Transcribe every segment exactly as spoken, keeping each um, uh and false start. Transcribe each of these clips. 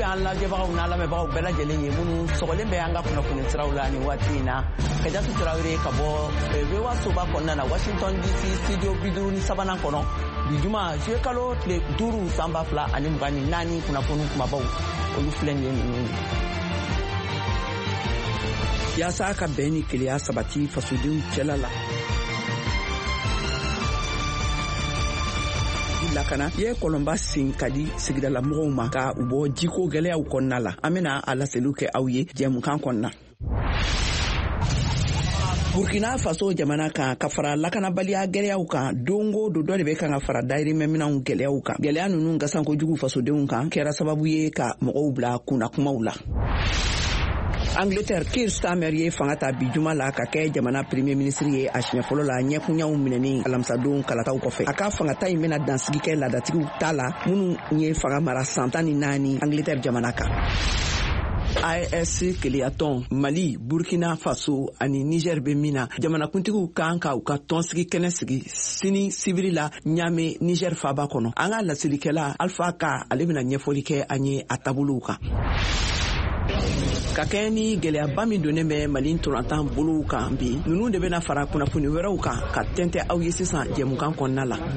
an lajɛbagaw n'a lamɛnbagaw bɛɛ lajɛlen ye minnu sɔgɔlen bɛ an ka kunnafoni siraw la ni waati in na Kajatu Tarawele ka bɔ V O A soba kɔnɔna na Washington D C studio bi duuru ni sabanan kɔnɔ bi juma juillet kalo tile duuru san ba fila ani mugan ni naani kunnafoni kumabaw olu filɛ nin ye ninnu yaasa ka bɛn ni keleya sabati fasodenw cɛla la lakana ye kɔlɔnba sen ka di sigidala mɔgɔw ma ka u bɔ jiko gɛlɛyaw kɔnɔna la an bɛna a laseliw kɛ aw ye jɛmukan kɔnɔna Burkina Faso jamana kan ka fara lakanabaliya gɛlɛyaw kan dongo do dɔ de bɛ kan ka fara dayirimɛminɛw gɛlɛyaw kan gɛlɛya ninnu gasan kojugu fasodenw kan kɛra sababu ye ka mɔgɔw bila kunna kumaw la Angleterre Keir Starmer ye fanga ta bi juma la ka kɛ jamana premier ministre ye a siɲɛ fɔlɔ la ɲɛkunyaw minɛni alamisadon kalataw kɔfɛ a ka fangata in bɛna dansigi kɛ ladatigiw ta la minnu ye fanga mara san tan ni naani Angleterre jamana kan A E S keleyatɔn Mali, Burkina Faso ani Niger bɛ min na jamanakuntigiw kan ka u ka tɔnsigi kɛnɛ sigi sini sibiri la Niamey Niger faaba kɔnɔ an ka lasilikɛla Alpha Ka ale bɛna ɲɛfɔli kɛ an ye a taabolow kan ka kɛ ni gɛlɛyaba min donnen bɛ Mali ntolantan bolow kan bi ninnu de bɛna fara kunnafoni wɛrɛw kan ka tɛntɛ aw ye sisan jɛmukan kɔnɔna la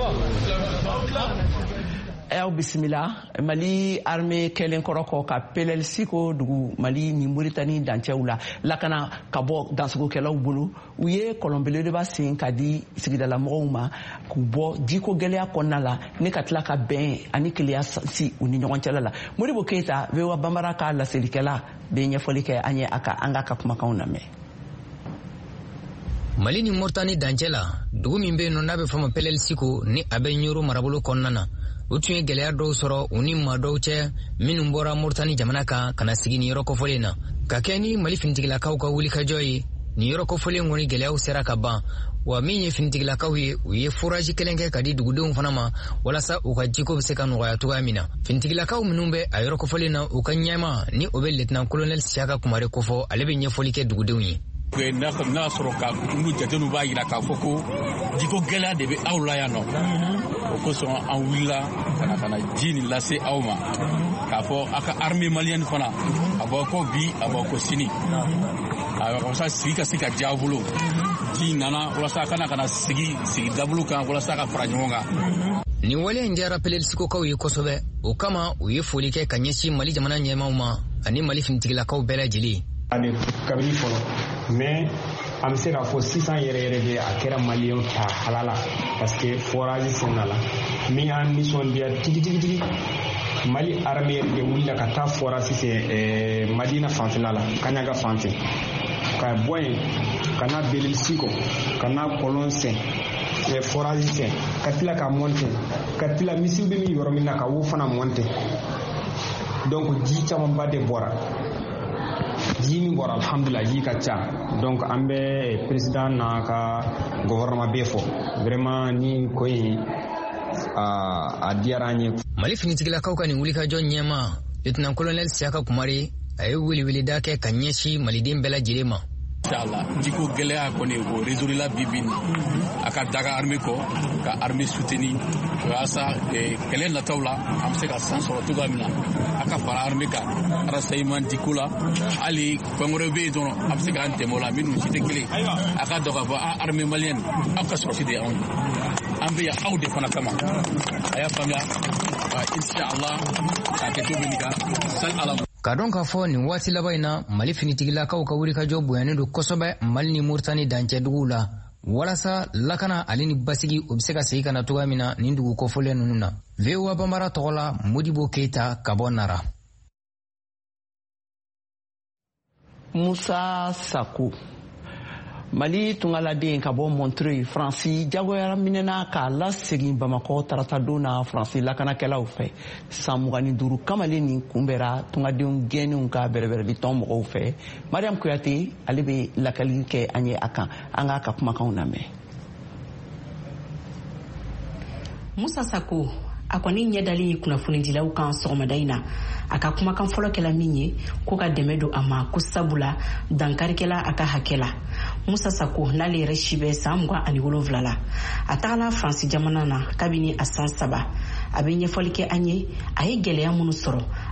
aw bisimila Mali armée kɛlen kɔrɔ kɔ ka P L L C ko dugu Mali ni Mauritanie dancɛw la lakana ka bɔ dansogokɛlaw bolo u ye kɔlɔnbelebeleba sen ka di sigidala mɔgɔw ma k'u bɔ jiko gɛlɛya kɔnɔna la ne ka tila ka bɛn ani keleya si u ni ɲɔgɔn cɛla la Modibo Keita V O A Banbara ka laselikɛla bɛ ɲɛfɔli kɛ an ye a ka an ka kumakanw lamɛn Mali ni Mauritanie dancɛla dugu min bɛ yen nɔ n'a bɛ fɔ ma P L L C ko ni a bɛ Ɲoro marabolo kɔnɔna na u tun ye gɛlɛya dɔw sɔrɔ u ni maa dɔw cɛ minnu bɔra Mauritanie jamana kan ka na sigi ni yɔrɔ kɔfɔlen na ka kɛ ni Mali finitigilakaw ka wulikajɔ ye ni yɔrɔ kɔfɔlen kɔni gɛlɛyaw sera ka ban wa min ye finitigilakaw ye u ye forage kelen kɛ ka di dugudenw fana ma walasa u ka jiko bɛ se ka nɔgɔya cogoya min na finitigilakaw minnu bɛ a yɔrɔ kɔfɔlen na u ka ɲɛma ni o bɛ lieutenant colonel Siaka Kumare kɔfɔ ale bɛ ɲɛfɔli kɛ dugudenw ye n'a sɔrɔ ka ulu jateminɛw b'a jira k'a fɔ ko jiko gɛlɛya de bɛ aw la yan nɔ o kosɔn an wulila ka na ka na ji nin lase aw ma k'a fɔ a ka armée malienne fana a bɔ ko bi a bɔ ko sini walasa sigi ka se ka diya aw bolo ji nana walasa a kana ka na sigi sigi dabolo kan walasa ka fara ɲɔgɔn kan ni wale in diyara P L L C kokaw ye kosɛbɛ o kama u ye foli kɛ ka ɲɛsin Mali jamana ɲɛmaw ma ani Mali finitigilakaw bɛɛ lajɛlen ani kabini fɔlɔ mais an bɛ se k'a fɔ sisan yɛrɛ yɛrɛ de a kɛra maliyɛnw ta halala parce que forage senna la min y'an nisɔndiya tigitigi Mali armée de wulila ka taa forage sen Madina fanfɛla la Kaɲaga fanfɛ ka bɔ yen ka na Belel Siko ka na kɔlɔn sen forage sen ka tila ka monter ka tila misiw bɛ min yɔrɔ min na ka o fana monter donc ji camanba de bɔra ji min bɔra alhamdulillah ji ka ca donc an bɛ président n'a ka gouvernement bɛɛ fɔ vraiment ni ko in a diyara an ye Mali finitigilakaw ka nin wulikajɔ ɲɛma lieutenant colonel Siaka Kumare a ye weleweleda kɛ ka ɲɛsin maliden bɛɛ lajɛlen ma Inshallah jiko gɛlɛya kɔni o résoudre la bi bi a ka daga armée kɔ ka armée soutenir walasa kɛlɛ nataw la an bɛ se ka san sɔrɔ cogoya min na a ka fara armée kan renseignement diko la hali fɛn wɛrɛ bɛ yen dɔrɔn a bɛ se k'an dɛmɛ o la minnu si tɛ kelen a ka dɔn k'a fɔ a armée malienne aw ka sɔrɔsi de y'anw ye an bɛ yan aw de fana kama a y'a faamuya inshallah k'a kɛ cogo min kan sali ala ka dɔn k'a fɔ nin waati laban in na Mali finitigilakaw ka wulikajɔ bonyanen don kosɛbɛ Mali ni Mauritanie dancɛduguw la walasa lakana ale ni basigi o bɛ se ka segin ka na cogoya min na nin dugu kɔfɔlen ninnu na V O A Banbara tɔgɔ la Modibo Keita ka bɔ Nara Musa Sako Mali tungaladen ka bɔ Montreuil Faransi jagoyara minɛna k'a lasegin Bamakɔ tarata don na Faransi lakanakɛlaw fɛ san mugan ni duuru kamalen nin kunbɛra tungadenw gɛnnenw ka bɛrɛbɛrɛli tɔn mɔgɔw fɛ Mariam Kuyate ale bɛ lakali kɛ an ye a kan an k'a ka kumakanw lamɛn Musa Sako a kɔni ɲɛdali kunnafonidilaw kan sɔgɔmada in na a ka kumakan fɔlɔ kɛla min ye ko ka dɛmɛ don a ma ko sabula dankarikɛla a ka hakɛ la Musa Sako n'ale yɛrɛ si bɛ san mugan ani wolonwula la a tagala Faransi jamana na kabini a san saba a bɛ ɲɛfɔli kɛ an ye a ye gɛlɛya minnu sɔrɔ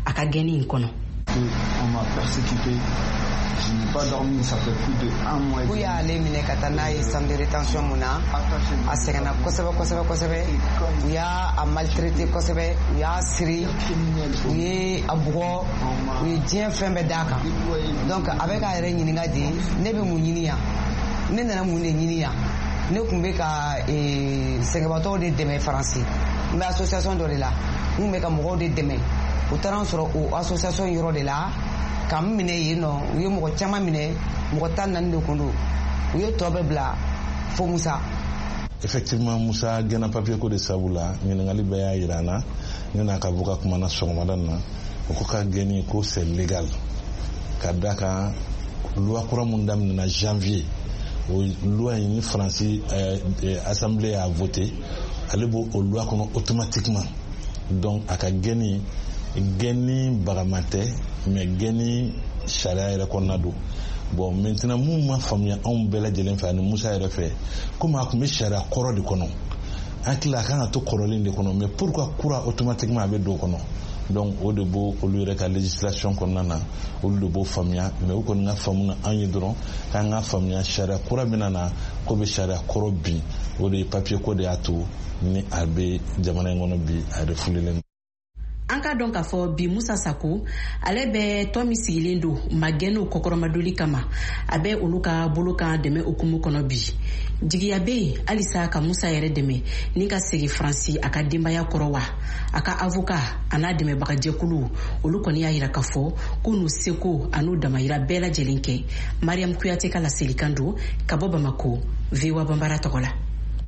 a ka gɛnni in kɔnɔ. On m'a persécuté. Je n'ai pas dormi, ça fait plus de un mois. U y'ale minɛ ka taa n'a ye centre de rétention mun na a sɛgɛnna kosɛbɛ kosɛbɛ kosɛbɛ u y'a a maltraité kosɛbɛ u y'a siri u ye a bugɔ u ye diɲɛ fɛn bɛɛ d'a kan donc a bɛ k'a yɛrɛ ɲininka de ne bɛ mun ɲini yan ne nana mun de ɲini yan ne tun bɛ ka sɛgɛnbatɔw de dɛmɛ faransi n bɛ association dɔ de la n tun bɛ ka mɔgɔw de dɛmɛ u taara n sɔrɔ o association yɔrɔ de la ka n minɛ yen nɔ u ye mɔgɔ caman minɛ mɔgɔ tan naani de kun don u ye tɔ bɛɛ bila fo Musa. Effectivement Musa gɛnna papier ko de sabu la ɲininkali bɛɛ y'a jira an na ne n'a ka avocat kumana sɔgɔmada na o ko ka gɛnni ko c'est légal ka da kan loi kura mun daminɛna janvier o loi in ni Faransi assemblée a voté ale b'o o loi kɔnɔ automatiquement donc a ka gɛnni gɛnni bagama tɛ mais gɛnni sariya yɛrɛ kɔnɔna don. Bon maintenant mun ma faamuya anw bɛɛ lajɛlen fɛ ani Musa yɛrɛ fɛ komi a tun bɛ sariya kɔrɔ de kɔnɔ an tila a kan ka to kɔrɔlen de kɔnɔ mais pourquoi kura automatiquement a bɛ don o kɔnɔ donc o de b'o olu yɛrɛ ka législation kɔnɔna na olu de b'o faamuya mais u kɔni ka faamu na an ye dɔrɔn k'an ka faamuya sariya kura bɛna na ko bɛ sariya kɔrɔ bin o de ye papier ko de y'a to ni a bɛ jamana in kɔnɔ bi a refulilen. An ka dɔn k'a fɔ bi Musa Sako ale bɛ tɔn min sigilen don magɛnniw kɔkɔrɔmadoli kama a bɛ olu ka bolo kan dɛmɛ okumu kɔnɔ bi jigiya bɛ yen halisa ka Musa yɛrɛ dɛmɛ ni ka segin Faransi a ka denbaya kɔrɔ wa a ka avocat a n'a dɛmɛbagajɛkulu olu kɔni y'a jira k'a fɔ ko n'u seko a n'u damayira bɛɛ lajɛlen kɛ. Mariam Kuyate ka laselikan don ka bɔ Bamako V O A Banbara tɔgɔ la.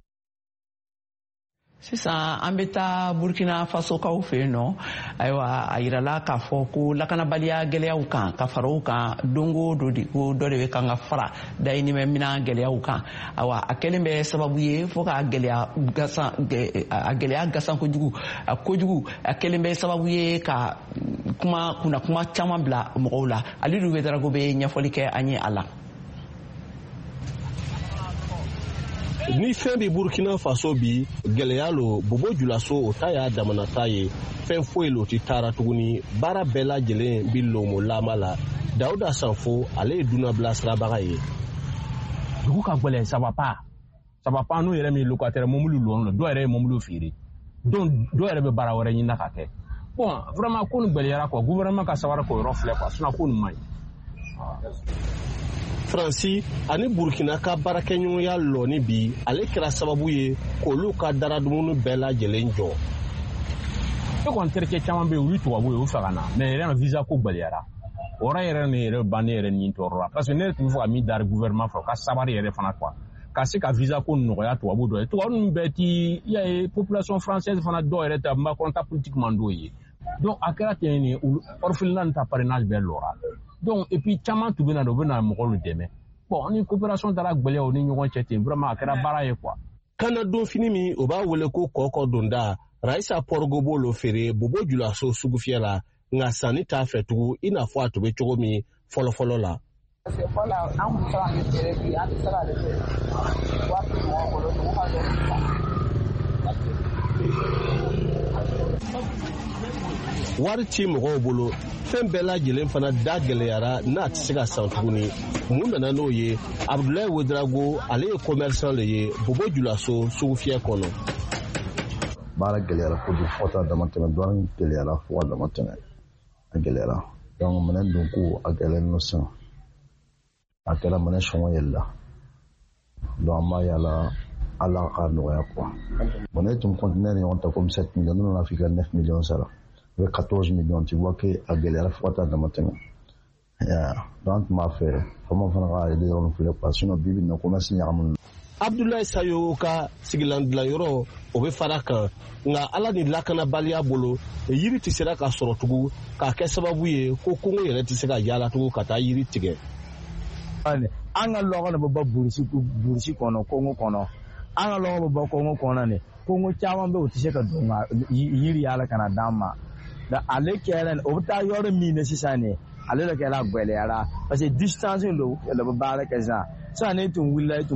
Sisan an bɛ taa Burkina Faso kaw fɛ yen nɔ ayiwa a yirala k'a fɔ ko lakanabaliya gɛlɛyaw kan ka fara o kan don o don ko dɔ de bɛ kan ka fara dayirimɛminɛn gɛlɛyaw kan ayiwa a kɛlen bɛ sababu ye fo ka gɛlɛya gasan a gɛlɛya gasan kojugu a kojugu a kɛlen bɛ sababu ye ka kuma kunna kuma caman bila mɔgɔw la Alidu Wederago bɛ ɲɛfɔli kɛ an ye a la. Ni fɛn bɛ Burkina Faso bi gɛlɛya lo Bobo Julaso o ta y'a damana ta ye fɛn foyi lo ti taara tuguni baara bɛɛ lajɛlen bi lomo lama la Dawuda Sanfo ale ye dunabila sirabaga ye. Dugu ka gɛlɛn ça va pas ça va pas n'o yɛrɛ min locataire mobili lɔn la dɔw yɛrɛ ye mobili feere donc dɔw yɛrɛ bɛ baara wɛrɛ ɲini ka kɛ bon vraiment ko ni gɛlɛyara quoi gouvernement ka sabara ko yɔrɔ filɛ quoi sinon ko ni man ɲi. Faransi ani Burkina ka baarakɛɲɔgɔnya lɔni bi ale kɛra sababu ye k'olu ka daradumuni bɛɛ lajɛlen jɔ. E kɔni terikɛ caman bɛ yen olu tubabu ye u fɛ ka na mais yɛrɛ visa ko gɛlɛyara o yɔrɔ yɛrɛ ni yɛrɛ ban ne yɛrɛ ni tɔɔrɔ la parce que ne tun bɛ fɔ ka min dari gouvernement fɛ ka sabari yɛrɛ fana quoi ka se ka visa ko nɔgɔya tubabu dɔ ye tubabu ninnu bɛɛ ti i y'a ye population française fana dɔw yɛrɛ ta makɔrɔnta politiquement dɔw ye donc a kɛra ten ni orphelinat ni ta parrainage bɛɛ lɔra. Donc et puis caman tun bɛ na u bɛ na mɔgɔw dɛmɛ bon ni coopération taara gɛlɛya o ni ɲɔgɔn cɛ ten vraiment a kɛra baara ye quoi. Kana don fini min o b'a wele ko kɔkɔ donda Raisa Porgo b'o lo feere Bobo Julaso sugu fiyɛ la nka sanni t'a fɛ tugun i n'a fɔ a tun bɛ cogo min fɔlɔfɔlɔ la. Parce que fɔlɔ an kun tɛ ka feere bi an tɛ se ka feere waati mɔgɔw bolo dugu ka dɔn. Wari ci mɔgɔw bolo fɛn bɛɛ lajɛlen fana da gɛlɛyara n'a tɛ se ka san tuguni mun nana n'o ye Abdoulaye Wederago ale ye commerçant le ye Bobo Julaso sugu fiyɛ kɔnɔ. Baara gɛlɛyara kojugu fo ka dama tɛmɛ dɔɔni gɛlɛyara fo ka dama tɛmɛ a gɛlɛyara donc minɛn don ko a gɛlɛyalen don sisan a kɛra minɛn sɔngɔ yɛlɛla donc an b'a yala Ala ka nɔgɔya quoi bon ne tun continuait ni ɲɔgɔn ta comme sept millions ne nana f'i ka neuf millions sara i bɛ quatorze millions tu vois que a gɛlɛyara fo ka taa dama tɛmɛ donc an tun b'a fɛ faamaw fana ka yɛlɛ yɔrɔ filɛ quoi sinon bi bi in na commerce ɲagamin. Abdoulaye Sayo ka sigilan dilan o bɛ fara kan nka Ala ni lakanabaliya bolo yiri tɛ sera ka sɔrɔ tugun k'a kɛ sababu ye ko Kongo yɛrɛ tɛ se ka yaala tugun ka taa yiri tigɛ. An ka lɔgɔ de bɛ bɔ burusi kɔnɔ Kongo kɔnɔ an ka lɔgɔ bɛ bɔ Kongo kɔnɔ de Kongo caman bɛ o tɛ se ka don yiri yaala ka na d'an ma ale kɛra o bɛ taa yɔrɔ min na sisan ne ale de kɛra gɛlɛyara parce que distance don ale bɛ baara kɛ sisan sisan ne tun wulila